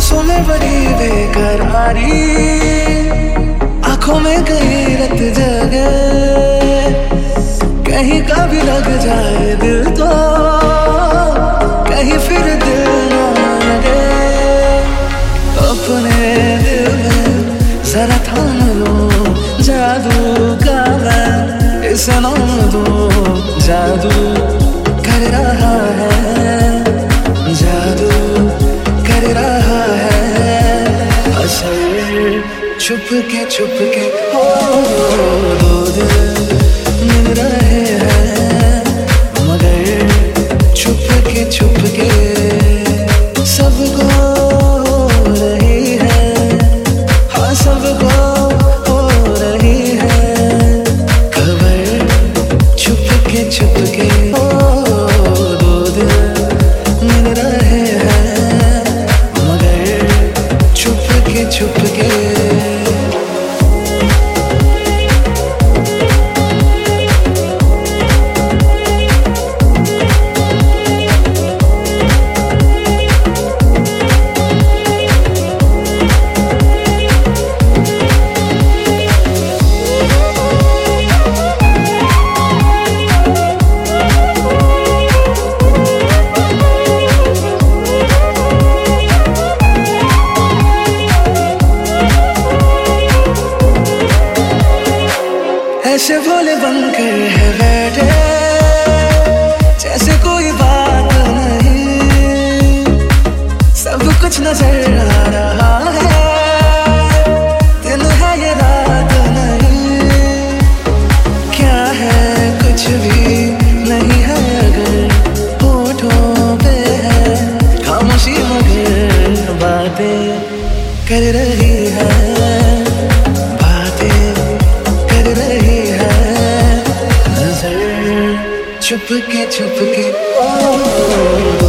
सांसों में बड़ी बेकरारी, आंखों में कहीं रत जगे, कहीं का भी लग जाए दिल तो कहीं फिर दिल ना लगे। अपने दिल में जरा थाम लो जादू का, मैं इसे नाम दूं जादू कर रहा है, जादू कर रहा है असर। छुप के हो दो दिल मिल रहे हैं, मगर छुप के सबको हो रही है, हाँ सबको हो रही है खबर। छुप के हो दो दिल मिल रहे हैं, मगर छुप के ऐसे भोले बनकर है बैठे जैसे कोई बात नहीं, सब कुछ नजर आ रहा है, दिन है ये रात नहीं। क्या है कुछ भी नहीं है अगर होठों पे है खामोशी, मगर बातें कर रही है, छुप के